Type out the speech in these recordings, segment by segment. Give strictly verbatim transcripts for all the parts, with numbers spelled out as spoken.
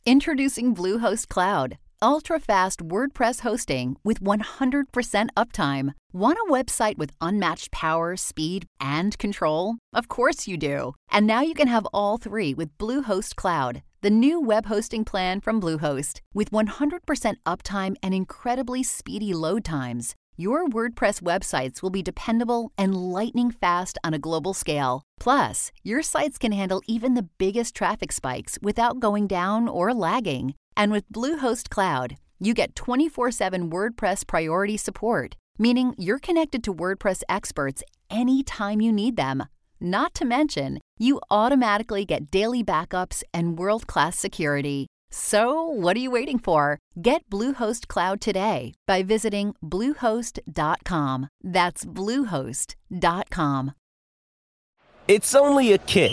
Introducing Bluehost Cloud, ultra-fast WordPress hosting with one hundred percent uptime. Want a website with unmatched power, speed, and control? Of course you do. And now you can have all three with Bluehost Cloud, the new web hosting plan from Bluehost. With one hundred percent uptime and incredibly speedy load times, your WordPress websites will be dependable and lightning fast on a global scale. Plus, your sites can handle even the biggest traffic spikes without going down or lagging. And with Bluehost Cloud, you get twenty-four seven WordPress priority support, meaning you're connected to WordPress experts anytime you need them. Not to mention, you automatically get daily backups and world-class security. So, what are you waiting for? Get Bluehost Cloud today by visiting bluehost dot com. That's bluehost dot com. It's only a kick,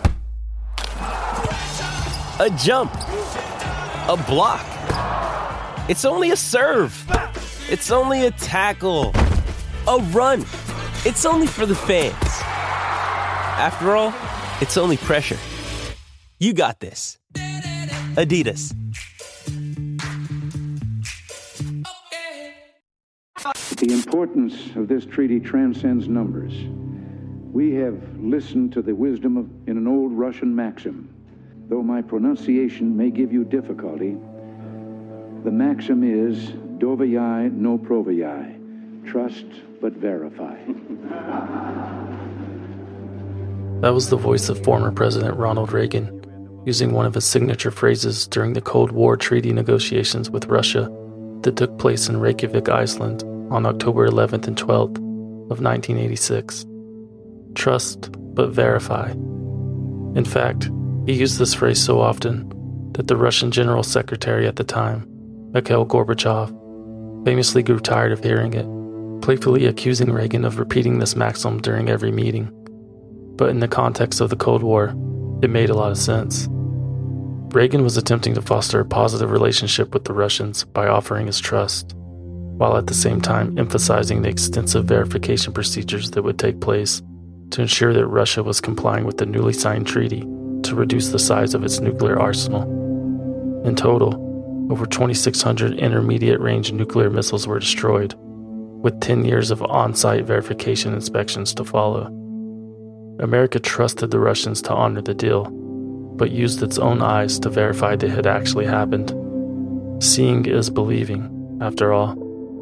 a jump, a block. It's only a serve. It's only a tackle, a run. It's only for the fans. After all, it's only pressure. You got this. Adidas. The importance of this treaty transcends numbers. We have listened to the wisdom of in an old Russian maxim. Though my pronunciation may give you difficulty, the maxim is dovayai no provayai. Trust but verify. That was the voice of former President Ronald Reagan, using one of his signature phrases during the Cold War treaty negotiations with Russia that took place in Reykjavik, Iceland on October eleventh and twelfth of nineteen eighty-six. Trust but verify. In fact, he used this phrase so often that the Russian General Secretary at the time, Mikhail Gorbachev, famously grew tired of hearing it, playfully accusing Reagan of repeating this maxim during every meeting. But in the context of the Cold War, it made a lot of sense. Reagan was attempting to foster a positive relationship with the Russians by offering his trust, while at the same time emphasizing the extensive verification procedures that would take place to ensure that Russia was complying with the newly signed treaty to reduce the size of its nuclear arsenal. In total, over twenty-six hundred intermediate-range nuclear missiles were destroyed, with ten years of on-site verification inspections to follow. America trusted the Russians to honor the deal, but used its own eyes to verify that it had actually happened. Seeing is believing, after all.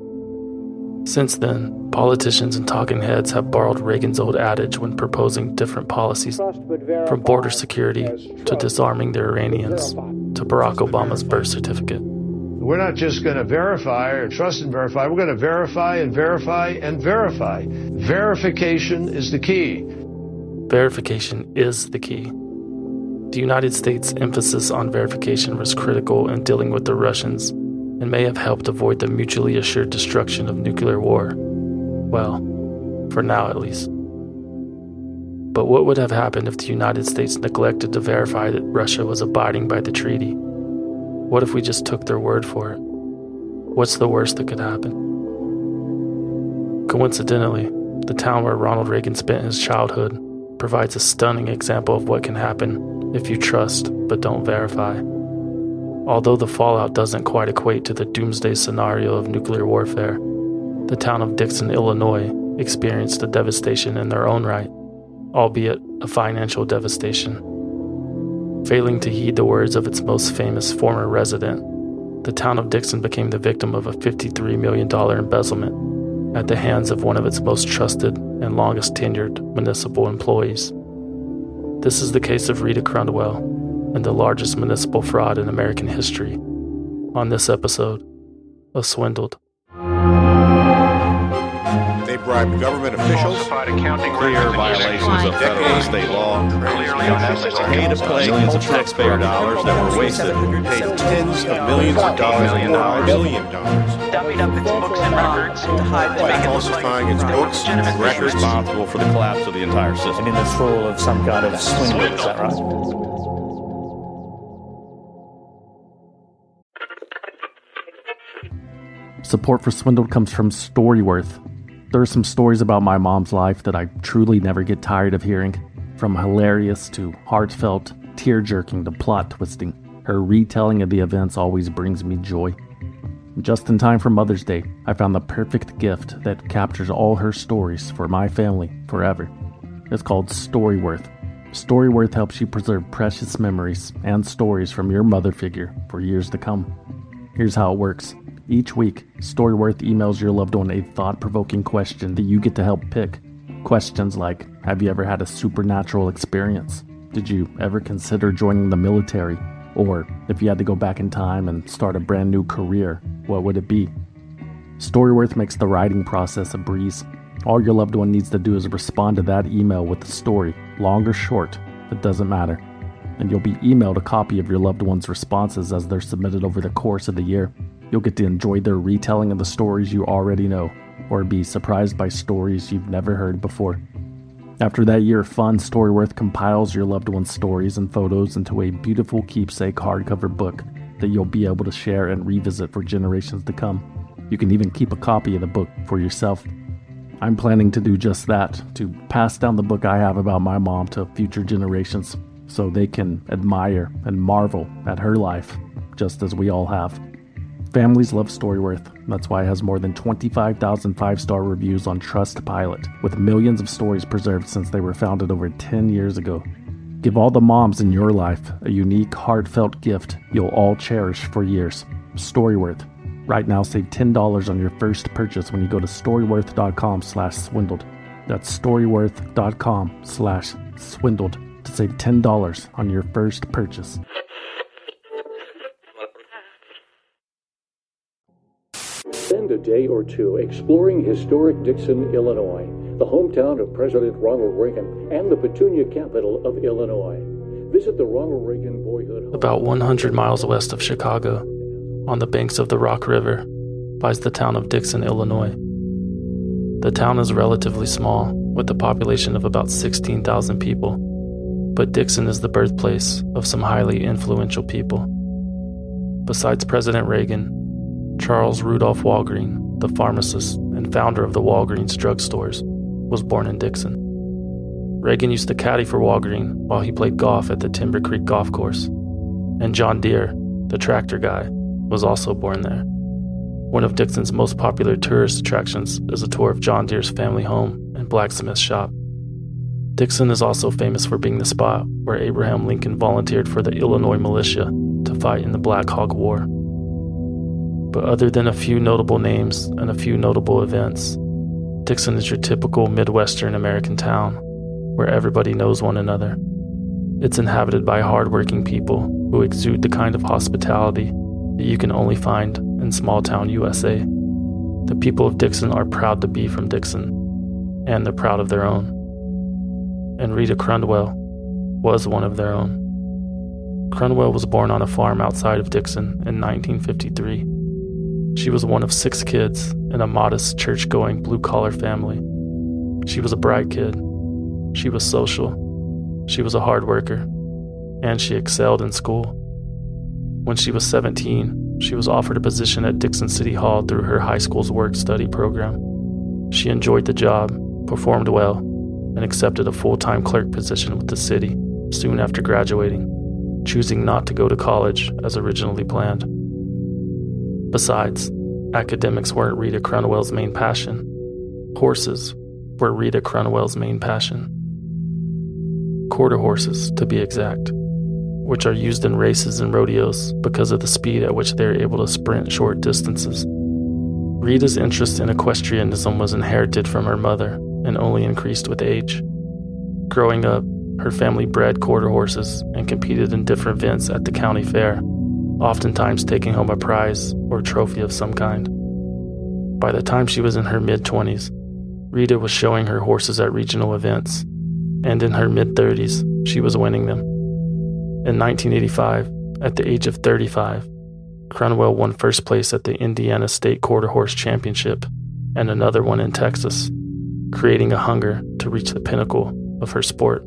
Since then, politicians and talking heads have borrowed Reagan's old adage when proposing different policies, from border security to disarming the Iranians to Barack Obama's birth certificate. We're not just going to verify or trust and verify, we're going to verify and verify and verify. Verification is the key. Verification is the key. The United States' emphasis on verification was critical in dealing with the Russians and may have helped avoid the mutually assured destruction of nuclear war. Well, for now at least. But what would have happened if the United States neglected to verify that Russia was abiding by the treaty? What if we just took their word for it? What's the worst that could happen? Coincidentally, the town where Ronald Reagan spent his childhood provides a stunning example of what can happen if you trust but don't verify. Although the fallout doesn't quite equate to the doomsday scenario of nuclear warfare, the town of Dixon, Illinois experienced a devastation in their own right, albeit a financial devastation. Failing to heed the words of its most famous former resident, the town of Dixon became the victim of a fifty-three million dollars embezzlement at the hands of one of its most trusted and longest tenured municipal employees. This is the case of Rita Crundwell and the largest municipal fraud in American history. On this episode of Swindled. They bribed government officials, clear violations of federal and state law, paid to play millions of taxpayer dollars that were wasted, paid tens of millions of dollars, million dollars, billion dollars, dummied up its books and records to hide the falsifying its books and records, responsible for the collapse of the entire system. And in this role of some kind of swindle, is that right? Support for Swindled comes from Storyworth. There are some stories about my mom's life that I truly never get tired of hearing, from hilarious to heartfelt, tear-jerking to plot-twisting. Her retelling of the events always brings me joy. Just in time for Mother's Day, I found the perfect gift that captures all her stories for my family forever. It's called Storyworth. Storyworth helps you preserve precious memories and stories from your mother figure for years to come. Here's how it works. Each week, Storyworth emails your loved one a thought-provoking question that you get to help pick. Questions like, have you ever had a supernatural experience? Did you ever consider joining the military? Or, if you had to go back in time and start a brand new career, what would it be? Storyworth makes the writing process a breeze. All your loved one needs to do is respond to that email with a story, long or short, it doesn't matter. And you'll be emailed a copy of your loved one's responses as they're submitted over the course of the year. You'll get to enjoy their retelling of the stories you already know, or be surprised by stories you've never heard before. After that year of fun, Storyworth compiles your loved one's stories and photos into a beautiful keepsake hardcover book that you'll be able to share and revisit for generations to come. You can even keep a copy of the book for yourself. I'm planning to do just that, to pass down the book I have about my mom to future generations, so they can admire and marvel at her life, just as we all have. Families love Storyworth. That's why it has more than twenty-five thousand five-star reviews on Trustpilot, with millions of stories preserved since they were founded over ten years ago. Give all the moms in your life a unique, heartfelt gift you'll all cherish for years. Storyworth. Right now, save ten dollars on your first purchase when you go to storyworth.com slash swindled. That's storyworth.com slash swindled to save ten dollars on your first purchase. Spend a day or two exploring historic Dixon, Illinois, the hometown of President Ronald Reagan and the Petunia capital of Illinois. Visit the Ronald Reagan Boyhood Home. About one hundred miles west of Chicago, on the banks of the Rock River, lies the town of Dixon, Illinois. The town is relatively small, with a population of about sixteen thousand people, but Dixon is the birthplace of some highly influential people. Besides President Reagan, Charles Rudolph Walgreen, the pharmacist and founder of the Walgreens drugstores, was born in Dixon. Reagan used to caddy for Walgreen while he played golf at the Timber Creek Golf Course, and John Deere, the tractor guy, was also born there. One of Dixon's most popular tourist attractions is a tour of John Deere's family home and blacksmith shop. Dixon is also famous for being the spot where Abraham Lincoln volunteered for the Illinois militia to fight in the Black Hawk War. But other than a few notable names and a few notable events, Dixon is your typical Midwestern American town where everybody knows one another. It's inhabited by hardworking people who exude the kind of hospitality that you can only find in small-town U S A. The people of Dixon are proud to be from Dixon, and they're proud of their own. And Rita Crundwell was one of their own. Crundwell was born on a farm outside of Dixon in nineteen fifty-three. She was one of six kids in a modest church-going blue-collar family. She was a bright kid. She was social. She was a hard worker. And she excelled in school. When she was seventeen, she was offered a position at Dixon City Hall through her high school's work-study program. She enjoyed the job, performed well, and accepted a full-time clerk position with the city soon after graduating, choosing not to go to college as originally planned. Besides, academics weren't Rita Crundwell's main passion. Horses were Rita Crundwell's main passion. Quarter horses, to be exact, which are used in races and rodeos because of the speed at which they are able to sprint short distances. Rita's interest in equestrianism was inherited from her mother and only increased with age. Growing up, her family bred quarter horses and competed in different events at the county fair, oftentimes taking home a prize or trophy of some kind. By the time she was in her mid-twenties, Rita was showing her horses at regional events, and in her mid-thirties, she was winning them. In nineteen eighty-five, at the age of thirty-five, Crundwell won first place at the Indiana State Quarter Horse Championship and another one in Texas, creating a hunger to reach the pinnacle of her sport.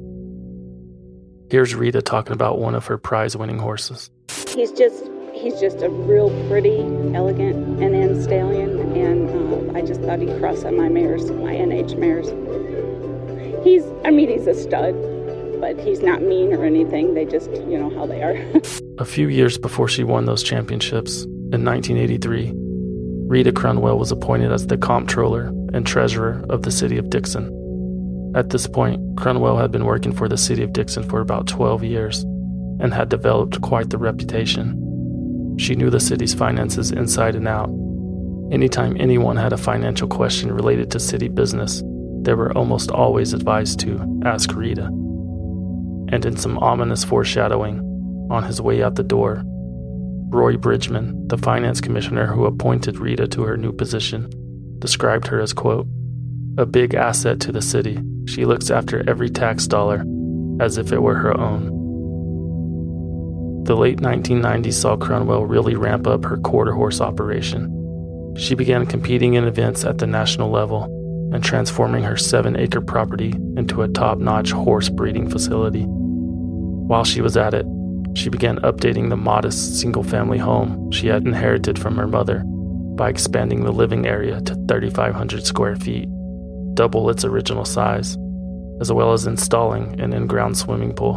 Here's Rita talking about one of her prize-winning horses. He's just he's just a real pretty, elegant N N stallion, and uh, I just thought he'd cross on my mares, my N H mares. He's, I mean, he's a stud, but he's not mean or anything. They just, you know, how they are. A few years before she won those championships, in nineteen eighty-three, Rita Crunwell was appointed as the comptroller and treasurer of the city of Dixon. At this point, Crunwell had been working for the city of Dixon for about twelve years and had developed quite the reputation. She knew the city's finances inside and out. Anytime anyone had a financial question related to city business, they were almost always advised to ask Rita. And in some ominous foreshadowing, on his way out the door, Roy Bridgman, the finance commissioner who appointed Rita to her new position, described her as, quote, a big asset to the city. She looks after every tax dollar as if it were her own. The late nineteen nineties saw Crunwell really ramp up her quarter horse operation. She began competing in events at the national level and transforming her seven-acre property into a top-notch horse breeding facility. While she was at it, she began updating the modest single-family home she had inherited from her mother by expanding the living area to thirty-five hundred square feet, double its original size, as well as installing an in-ground swimming pool.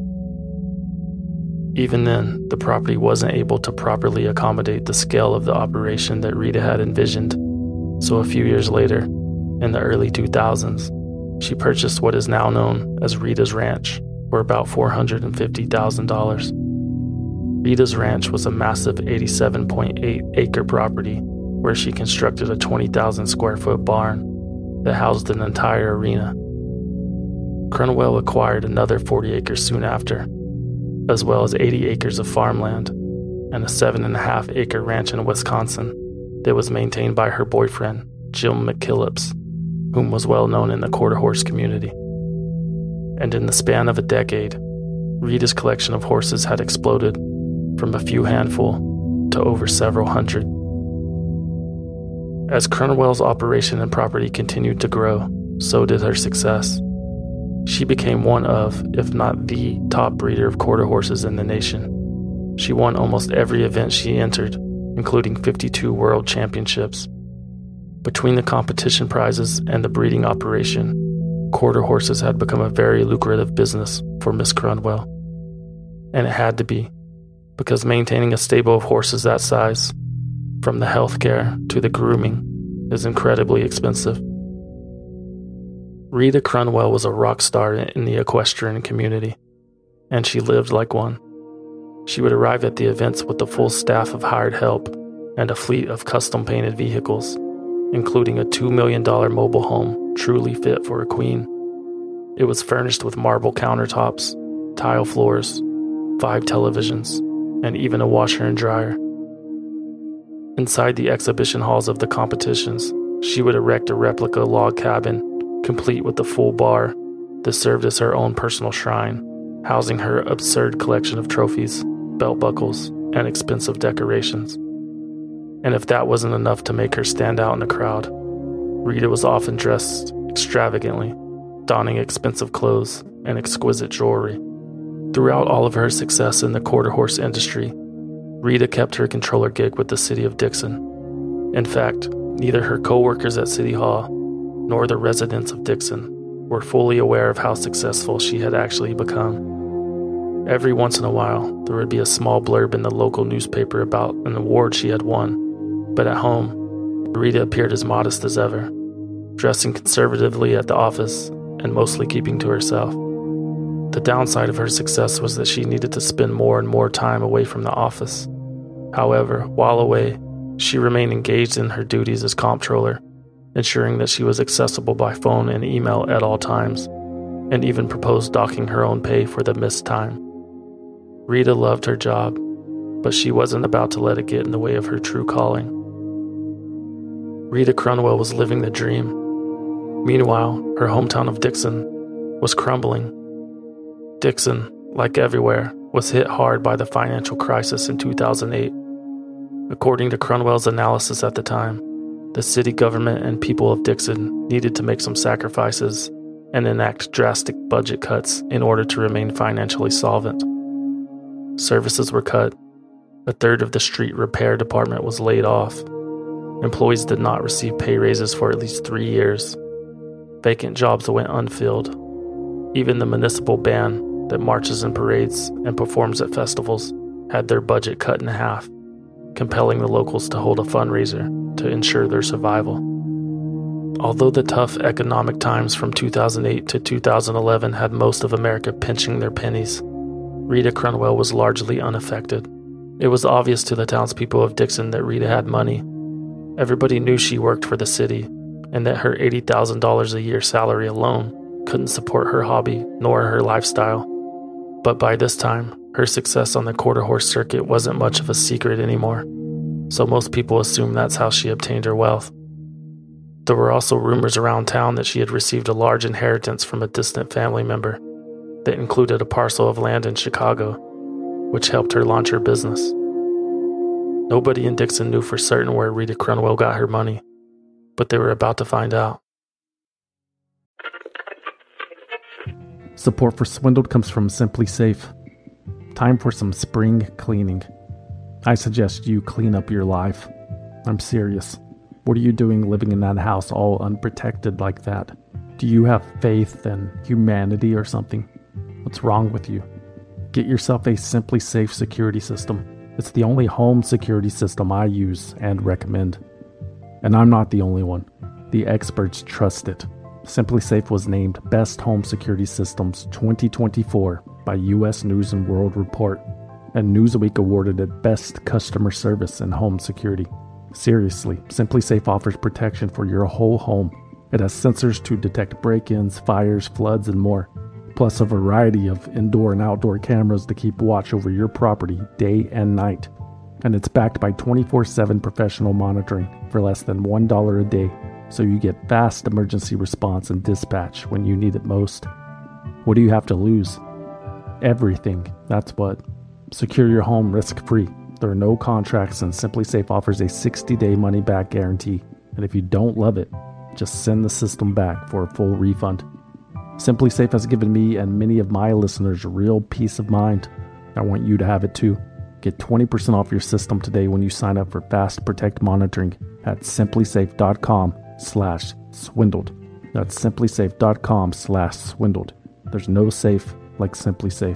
Even then, the property wasn't able to properly accommodate the scale of the operation that Rita had envisioned, so a few years later, in the early two thousands, she purchased what is now known as Rita's Ranch for about four hundred fifty thousand dollars. Rita's Ranch was a massive eighty-seven point eight acre property where she constructed a twenty thousand square foot barn that housed an entire arena. Crunwell acquired another forty acres soon after, as well as eighty acres of farmland and a seven and a half acre ranch in Wisconsin that was maintained by her boyfriend, Jim McKillips, whom was well known in the quarter horse community. And in the span of a decade, Rita's collection of horses had exploded from a few handful to over several hundred. As Crunwell's operation and property continued to grow, so did her success. She became one of, if not the, top breeder of quarter horses in the nation. She won almost every event she entered, including fifty-two world championships. Between the competition prizes and the breeding operation, quarter horses had become a very lucrative business for Miss Crunwell. And it had to be, because maintaining a stable of horses that size, from the healthcare to the grooming, is incredibly expensive. Rita Crunwell was a rock star in the equestrian community, and she lived like one. She would arrive at the events with a full staff of hired help and a fleet of custom-painted vehicles, including a two million dollars mobile home truly fit for a queen. It was furnished with marble countertops, tile floors, five televisions, and even a washer and dryer. Inside the exhibition halls of the competitions, she would erect a replica log cabin complete with a full bar that served as her own personal shrine, housing her absurd collection of trophies, belt buckles, and expensive decorations. And if that wasn't enough to make her stand out in the crowd, Rita was often dressed extravagantly, donning expensive clothes and exquisite jewelry. Throughout all of her success in the quarter horse industry, Rita kept her controller gig with the city of Dixon. In fact, neither her co-workers at City Hall nor the residents of Dixon were fully aware of how successful she had actually become. Every once in a while, there would be a small blurb in the local newspaper about an award she had won, but at home, Rita appeared as modest as ever, dressing conservatively at the office and mostly keeping to herself. The downside of her success was that she needed to spend more and more time away from the office. However, while away, she remained engaged in her duties as comptroller, ensuring that she was accessible by phone and email at all times, and even proposed docking her own pay for the missed time. Rita loved her job, but she wasn't about to let it get in the way of her true calling. Rita Crunwell was living the dream. Meanwhile, her hometown of Dixon was crumbling. Dixon, like everywhere, was hit hard by the financial crisis in two thousand eight. According to Crunwell's analysis at the time, the city government and people of Dixon needed to make some sacrifices and enact drastic budget cuts in order to remain financially solvent. Services were cut. A third of the street repair department was laid off. Employees did not receive pay raises for at least three years. Vacant jobs went unfilled. Even the municipal band that marches in parades and performs at festivals had their budget cut in half, compelling the locals to hold a fundraiser to ensure their survival. Although the tough economic times from two thousand eight to two thousand eleven had most of America pinching their pennies, Rita Crunwell was largely unaffected. It was obvious to the townspeople of Dixon that Rita had money. Everybody knew she worked for the city, and that her eighty thousand dollars a year salary alone couldn't support her hobby nor her lifestyle. But by this time, her success on the quarter horse circuit wasn't much of a secret anymore, so most people assumed that's how she obtained her wealth. There were also rumors around town that she had received a large inheritance from a distant family member that included a parcel of land in Chicago, which helped her launch her business. Nobody in Dixon knew for certain where Rita Crunwell got her money, but they were about to find out. Support for Swindled comes from Simply Safe. Time for some spring cleaning. I suggest you clean up your life. I'm serious. What are you doing living in that house all unprotected like that? Do you have faith in humanity or something? What's wrong with you? Get yourself a Simply Safe security system. It's the only home security system I use and recommend. And I'm not the only one. The experts trust it. Simply Safe was named Best Home Security Systems twenty twenty-four by U S News and World Report, and Newsweek awarded it Best Customer Service in Home Security. Seriously, Simply Safe offers protection for your whole home. It has sensors to detect break-ins, fires, floods, and more, plus a variety of indoor and outdoor cameras to keep watch over your property day and night. And it's backed by twenty-four seven professional monitoring for less than one dollar a day, so you get fast emergency response and dispatch when you need it most. What do you have to lose? Everything, that's what. Secure your home risk-free. There are no contracts, and Simply Safe offers a sixty-day money-back guarantee. And if you don't love it, just send the system back for a full refund. Simply Safe has given me and many of my listeners real peace of mind. I want you to have it too. Get twenty percent off your system today when you sign up for Fast Protect monitoring at simplysafe.com slash swindled. That's simplysafe.com slash swindled. There's no safe like Simply Safe.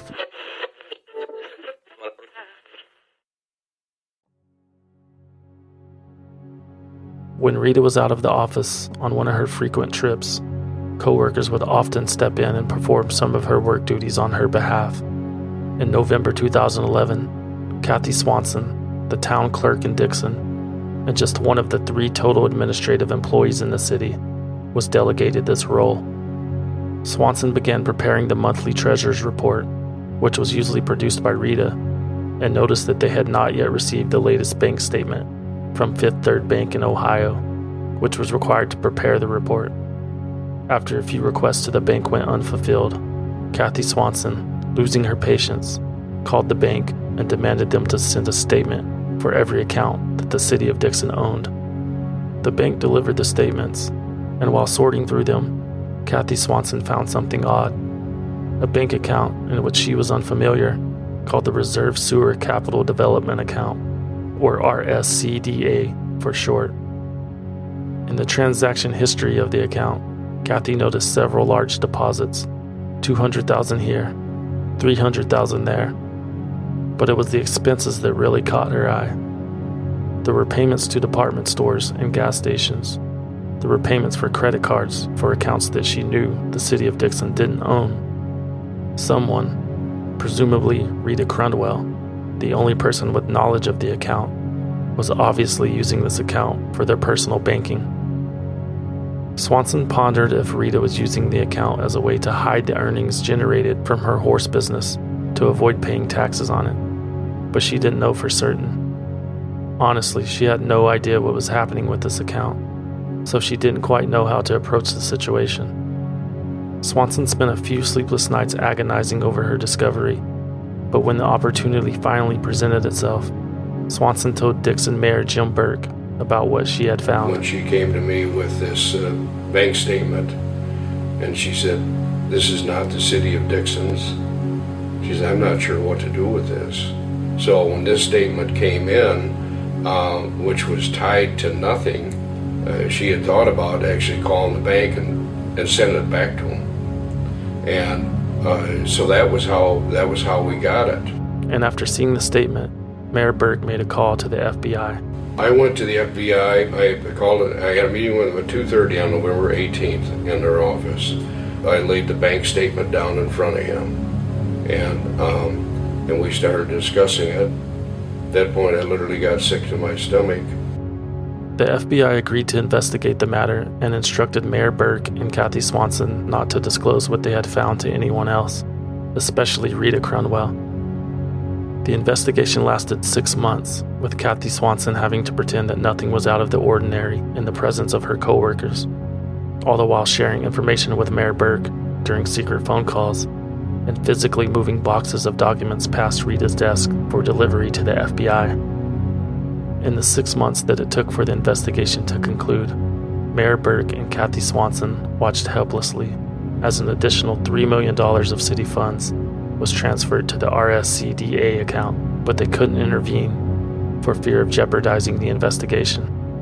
When Rita was out of the office on one of her frequent trips, coworkers would often step in and perform some of her work duties on her behalf. In November two thousand eleven, Kathy Swanson, the town clerk in Dixon, and just one of the three total administrative employees in the city, was delegated this role. Swanson began preparing the monthly treasurer's report, which was usually produced by Rita, and noticed that they had not yet received the latest bank statement from Fifth Third Bank in Ohio, which was required to prepare the report. After a few requests to the bank went unfulfilled, Kathy Swanson, losing her patience, called the bank and demanded them to send a statement for every account that the city of Dixon owned. The bank delivered the statements, and while sorting through them, Kathy Swanson found something odd. A bank account in which she was unfamiliar, called the Reserve Sewer Capital Development Account, or R S C D A for short. In the transaction history of the account, Kathy noticed several large deposits, two hundred thousand dollars here, three hundred thousand dollars there. But it was the expenses that really caught her eye. There were payments to department stores and gas stations. There were payments for credit cards for accounts that she knew the city of Dixon didn't own. Someone, presumably Rita Crunwell, the only person with knowledge of the account, was obviously using this account for their personal banking. Swanson pondered if Rita was using the account as a way to hide the earnings generated from her horse business to avoid paying taxes on it, but she didn't know for certain. Honestly, she had no idea what was happening with this account, so she didn't quite know how to approach the situation. Swanson spent a few sleepless nights agonizing over her discovery, but when the opportunity finally presented itself, Swanson told Dixon Mayor Jim Burke about what she had found. When she came to me with this uh, bank statement, and she said, "This is not the city of Dixon's," she said, "I'm not sure what to do with this." So when this statement came in, uh, which was tied to nothing, uh, she had thought about actually calling the bank and, and sending it back to them. And Uh, so that was how that was how we got it. and after seeing the statement, Mayor Burke made a call to the F B I. I went to the F B I. I called it. I had a meeting with them at two thirty on November eighteenth in their office. I laid the bank statement down in front of him, and um, and we started discussing it. At that point, I literally got sick to my stomach. The F B I agreed to investigate the matter and instructed Mayor Burke and Kathy Swanson not to disclose what they had found to anyone else, especially Rita Crundwell. The investigation lasted six months, with Kathy Swanson having to pretend that nothing was out of the ordinary in the presence of her co-workers, all the while sharing information with Mayor Burke during secret phone calls and physically moving boxes of documents past Rita's desk for delivery to the F B I. In the six months that it took for the investigation to conclude, Mayor Burke and Kathy Swanson watched helplessly as an additional three million dollars of city funds was transferred to the R S C D A account, but they couldn't intervene for fear of jeopardizing the investigation.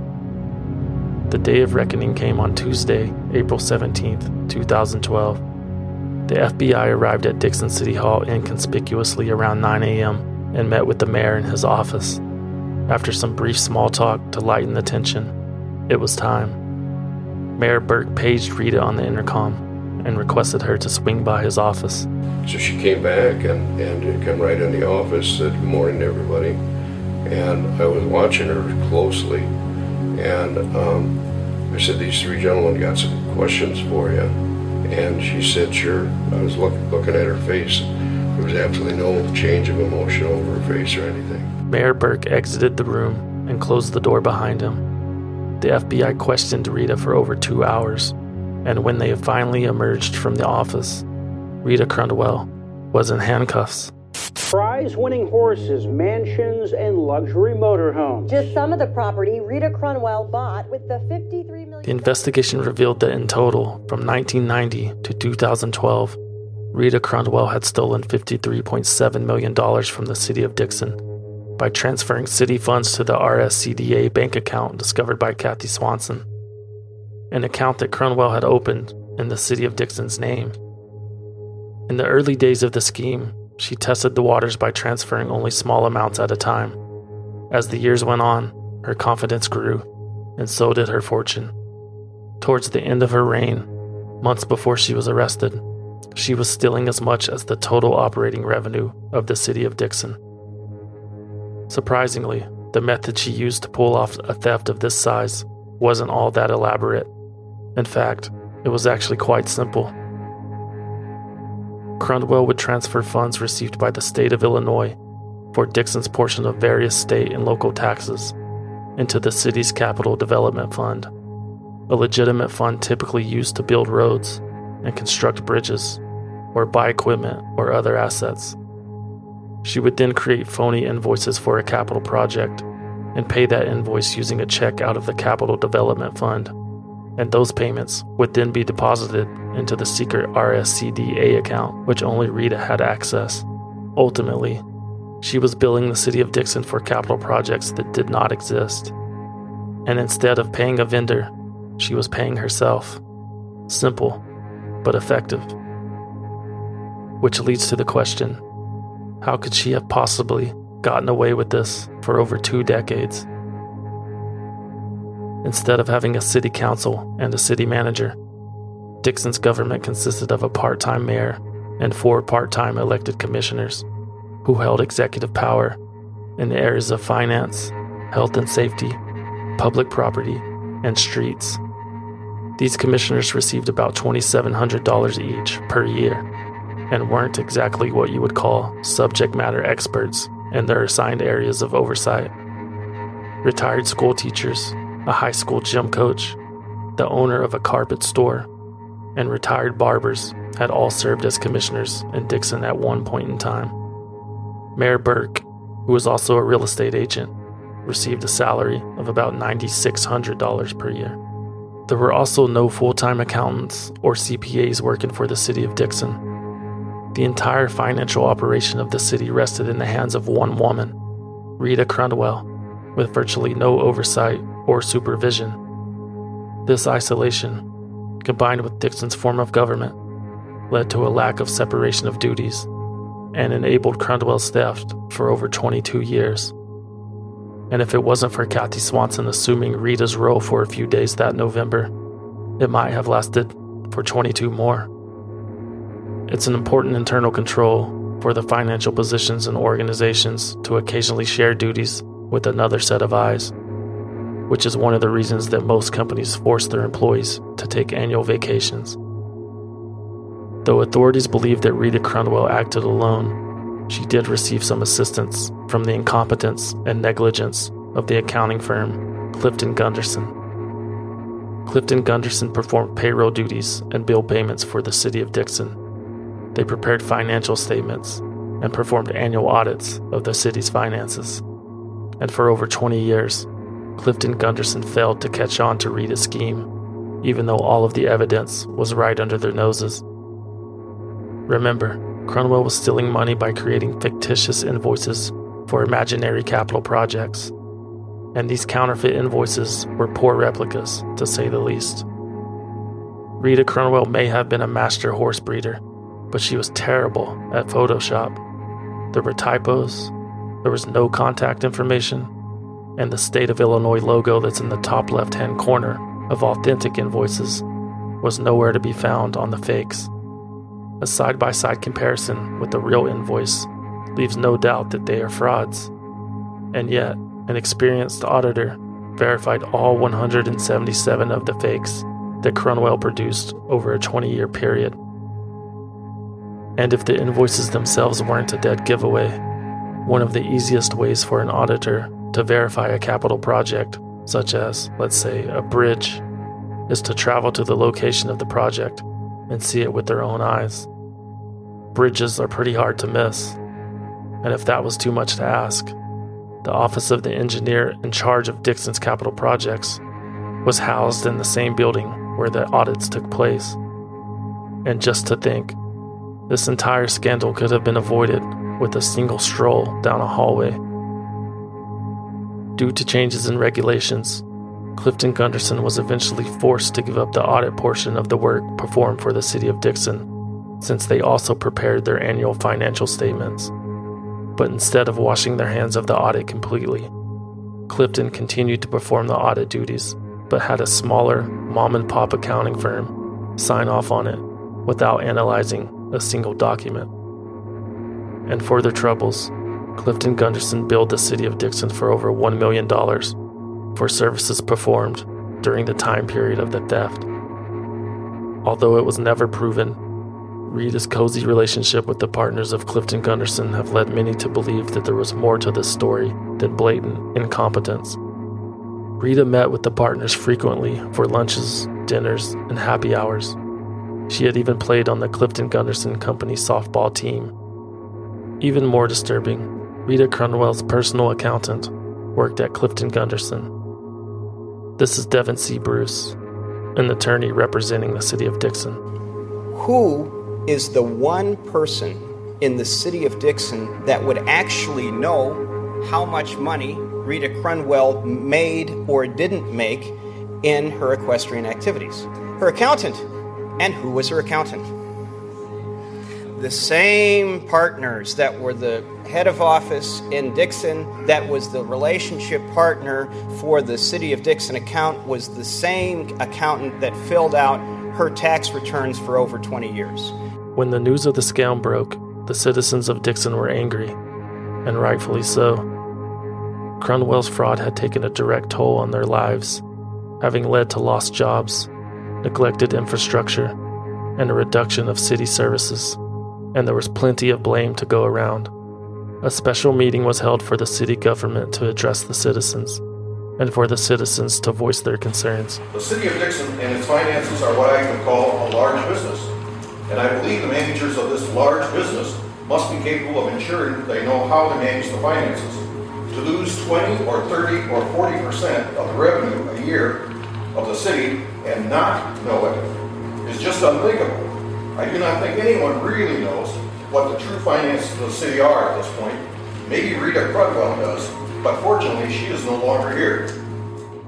The day of reckoning came on Tuesday, April seventeenth, twenty twelve. The F B I arrived at Dixon City Hall inconspicuously around nine a.m. and met with the mayor in his office. After some brief small talk to lighten the tension, it was time. Mayor Burke paged Rita on the intercom and requested her to swing by his office. So she came back and, and came right in the office, said good morning to everybody. And I was watching her closely. And um, I said, these three gentlemen got some questions for you. And she said, sure. I was look, looking at her face. There was absolutely no change of emotion over her face or anything. Mayor Burke exited the room and closed the door behind him. The F B I questioned Rita for over two hours, and when they finally emerged from the office, Rita Crundwell was in handcuffs. Prize-winning horses, mansions, and luxury motorhomes. Just some of the property Rita Crundwell bought with the fifty-three million dollars. The investigation revealed that in total, from nineteen ninety to two thousand twelve, Rita Crundwell had stolen fifty-three point seven million dollars from the city of Dixon by transferring city funds to the R S C D A bank account discovered by Kathy Swanson, an account that Crundwell had opened in the city of Dixon's name. In the early days of the scheme, she tested the waters by transferring only small amounts at a time. As the years went on, her confidence grew, and so did her fortune. Towards the end of her reign, months before she was arrested, she was stealing as much as the total operating revenue of the city of Dixon. Surprisingly, the method she used to pull off a theft of this size wasn't all that elaborate. In fact, it was actually quite simple. Crundwell would transfer funds received by the state of Illinois for Dixon's portion of various state and local taxes into the city's capital development fund, a legitimate fund typically used to build roads and construct bridges or buy equipment or other assets. She would then create phony invoices for a capital project and pay that invoice using a check out of the capital development fund, and those payments would then be deposited into the secret R S C D A account, which only Rita had access. Ultimately, she was billing the city of Dixon for capital projects that did not exist. And instead of paying a vendor, she was paying herself. Simple, but effective. Which leads to the question, how could she have possibly gotten away with this for over two decades? Instead of having a city council and a city manager, Dixon's government consisted of a part-time mayor and four part-time elected commissioners who held executive power in the areas of finance, health and safety, public property, and streets. These commissioners received about two thousand seven hundred dollars each per year and weren't exactly what you would call subject matter experts in their assigned areas of oversight. Retired school teachers, a high school gym coach, the owner of a carpet store, and retired barbers had all served as commissioners in Dixon at one point in time. Mayor Burke, who was also a real estate agent, received a salary of about nine thousand six hundred dollars per year. There were also no full-time accountants or C P As working for the city of Dixon. The entire financial operation of the city rested in the hands of one woman, Rita Crundwell, with virtually no oversight or supervision. This isolation, combined with Dixon's form of government, led to a lack of separation of duties, and enabled Crundwell's theft for over twenty-two years. And if it wasn't for Kathy Swanson assuming Rita's role for a few days that November, it might have lasted for twenty-two more. It's an important internal control for the financial positions and organizations to occasionally share duties with another set of eyes, which is one of the reasons that most companies force their employees to take annual vacations. Though authorities believe that Rita Crundwell acted alone, she did receive some assistance from the incompetence and negligence of the accounting firm Clifton Gunderson. Clifton Gunderson performed payroll duties and bill payments for the city of Dixon. They prepared financial statements and performed annual audits of the city's finances. And for over twenty years, Clifton Gunderson failed to catch on to Rita's scheme, even though all of the evidence was right under their noses. Remember, Crundwell was stealing money by creating fictitious invoices for imaginary capital projects, and these counterfeit invoices were poor replicas, to say the least. Rita Crundwell may have been a master horse breeder, but she was terrible at Photoshop. There were typos, there was no contact information, and the State of Illinois logo that's in the top left-hand corner of authentic invoices was nowhere to be found on the fakes. A side-by-side comparison with the real invoice leaves no doubt that they are frauds. And yet, an experienced auditor verified all one hundred seventy-seven of the fakes that Crundwell produced over a twenty-year period. And if the invoices themselves weren't a dead giveaway, one of the easiest ways for an auditor to verify a capital project, such as, let's say, a bridge, is to travel to the location of the project and see it with their own eyes. Bridges are pretty hard to miss, and if that was too much to ask, the office of the engineer in charge of Dixon's capital projects was housed in the same building where the audits took place. And just to think, this entire scandal could have been avoided with a single stroll down a hallway. Due to changes in regulations, Clifton Gunderson was eventually forced to give up the audit portion of the work performed for the city of Dixon, since they also prepared their annual financial statements. But instead of washing their hands of the audit completely, Clifton continued to perform the audit duties, but had a smaller mom-and-pop accounting firm sign off on it without analyzing a single document. And for their troubles, Clifton Gunderson billed the city of Dixon for over one million dollars for services performed during the time period of the theft. Although it was never proven, Rita's cozy relationship with the partners of Clifton Gunderson have led many to believe that there was more to this story than blatant incompetence. Rita met with the partners frequently for lunches, dinners, and happy hours. She had even played on the Clifton Gunderson Company softball team. Even more disturbing, Rita Crundwell's personal accountant worked at Clifton Gunderson. This is Devin C. Bruce, an attorney representing the city of Dixon. Who is the one person in the city of Dixon that would actually know how much money Rita Crundwell made or didn't make in her equestrian activities? Her accountant. And who was her accountant? The same partners that were the head of office in Dixon, that was the relationship partner for the city of Dixon account, was the same accountant that filled out her tax returns for over twenty years. When the news of the scam broke, the citizens of Dixon were angry, and rightfully so. Crundwell's fraud had taken a direct toll on their lives, having led to lost jobs, neglected infrastructure, and a reduction of city services, and there was plenty of blame to go around. A special meeting was held for the city government to address the citizens, and for the citizens to voice their concerns. The city of Dixon and its finances are what I would call a large business, and I believe the managers of this large business must be capable of ensuring that they know how to manage the finances. To lose twenty or thirty or forty percent of the revenue a year of the city and not know it is just unthinkable. I do not think anyone really knows what the true finances of the city are at this point. Maybe Rita Crundwell does, but fortunately she is no longer here.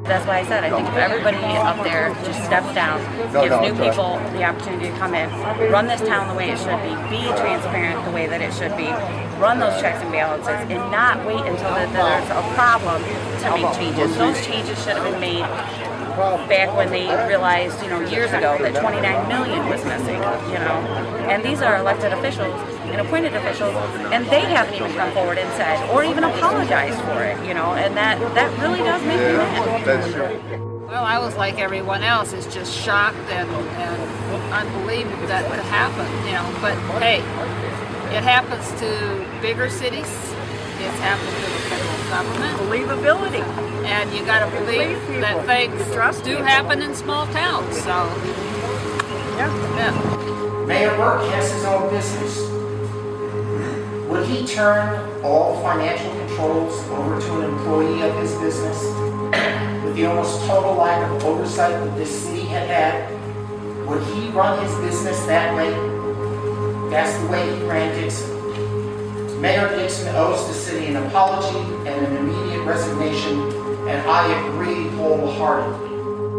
That's why I said I think if everybody up there just steps down, gives new people the opportunity to come in, run this town the way it should be, be transparent the way that it should be, run those checks and balances, and not wait until that there's a problem to make changes. Those changes should have been made back when they realized, you know, years ago that twenty-nine million was missing, you know. And these are elected officials and appointed officials, and they haven't even come forward and said, or even apologized for it, you know, and that, that really does make me mad. That's true. Well, I was like everyone else, is just shocked and, and unbelieved that could happen, you know, but hey, it happens to bigger cities. It's happened to the federal government. Believability. And you got to believe that things do happen in small towns. So, yeah. yeah. Mayor Burke has his own business. Would he turn all financial controls over to an employee of his business? With the almost total lack of oversight that this city had had, would he run his business that way? That's the way he ran Dixon. Mayor Dixon owes the city an apology and an immediate resignation, and I agree wholeheartedly.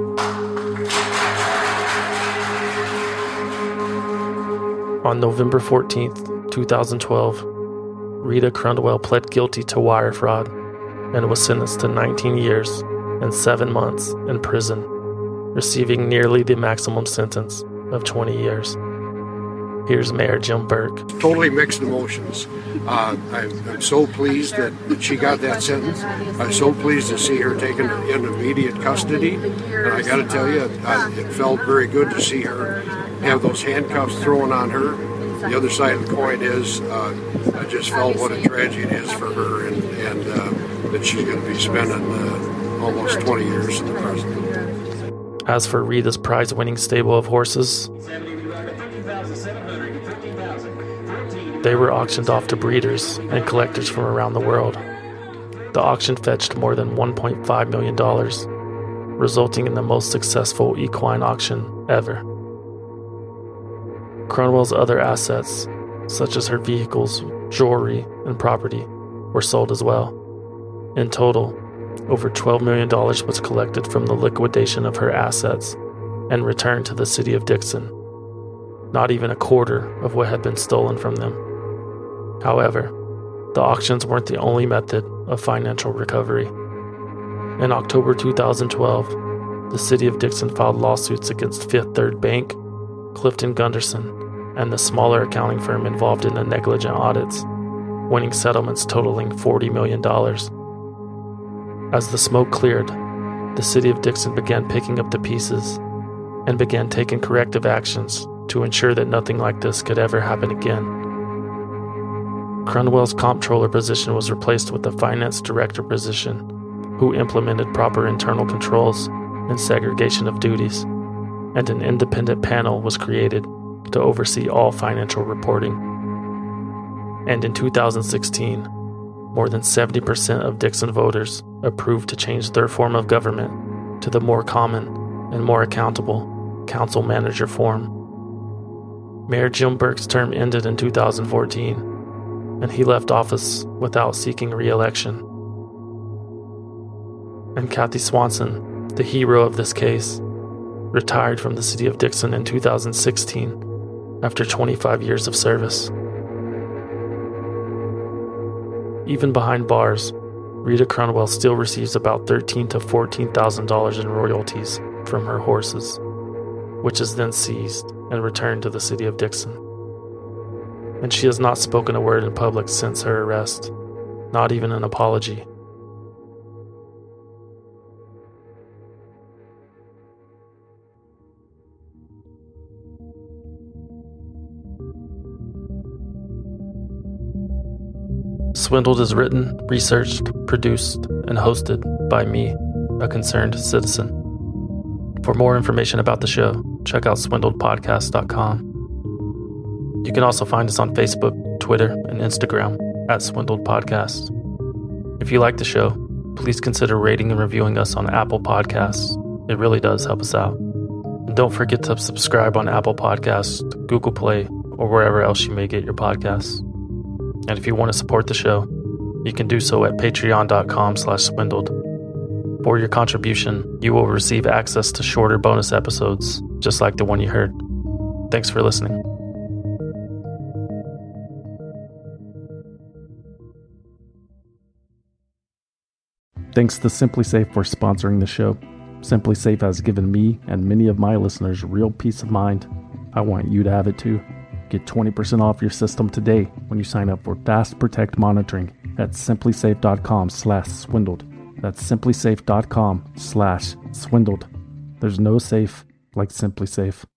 On November fourteenth, twenty twelve, Rita Crundwell pled guilty to wire fraud and was sentenced to nineteen years and seven months in prison, receiving nearly the maximum sentence of twenty years. Here's Mayor Jim Burke. Totally mixed emotions. Uh, I'm, I'm so pleased that, that she got that sentence. I'm so pleased to see her taken in immediate custody. And I got to tell you, I, it felt very good to see her have those handcuffs thrown on her. The other side of the coin is, uh, I just felt what a tragedy it is for her, and, and uh, that she's going to be spending uh, almost twenty years in the prison. As for Rita's prize-winning stable of horses, they were auctioned off to breeders and collectors from around the world. The auction fetched more than one point five million dollars, resulting in the most successful equine auction ever. Crundwell's other assets, such as her vehicles, jewelry, and property, were sold as well. In total, over twelve million dollars was collected from the liquidation of her assets and returned to the city of Dixon, not even a quarter of what had been stolen from them. However, the auctions weren't the only method of financial recovery. In October two thousand twelve, the city of Dixon filed lawsuits against Fifth Third Bank, Clifton Gunderson, and the smaller accounting firm involved in the negligent audits, winning settlements totaling forty million dollars. As the smoke cleared, the city of Dixon began picking up the pieces and began taking corrective actions to ensure that nothing like this could ever happen again. Crundwell's comptroller position was replaced with a finance director position, who implemented proper internal controls and segregation of duties, and an independent panel was created to oversee all financial reporting. And in two thousand sixteen, more than seventy percent of Dixon voters approved to change their form of government to the more common and more accountable council-manager form. Mayor Jim Burke's term ended in two thousand fourteen, and he left office without seeking re-election. And Kathy Swanson, the hero of this case, retired from the city of Dixon in two thousand sixteen after twenty-five years of service. Even behind bars, Rita Crundwell still receives about thirteen thousand to fourteen thousand dollars in royalties from her horses, which is then seized and returned to the city of Dixon. And she has not spoken a word in public since her arrest, not even an apology. Swindled is written, researched, produced, and hosted by me, a concerned citizen. For more information about the show, check out swindled podcast dot com. You can also find us on Facebook, Twitter, and Instagram at Swindled Podcast. If you like the show, please consider rating and reviewing us on Apple Podcasts. It really does help us out. And don't forget to subscribe on Apple Podcasts, Google Play, or wherever else you may get your podcasts. And if you want to support the show, you can do so at patreon dot com slash swindled. or your contribution, you will receive access to shorter bonus episodes, just like the one you heard. Thanks for listening. Thanks to SimpliSafe for sponsoring the show. SimpliSafe has given me and many of my listeners real peace of mind. I want you to have it too. Get twenty percent off your system today when you sign up for Fast Protect monitoring at simplisafe.com slash swindled. That's simplisafe.com slash swindled. There's no safe like SimpliSafe.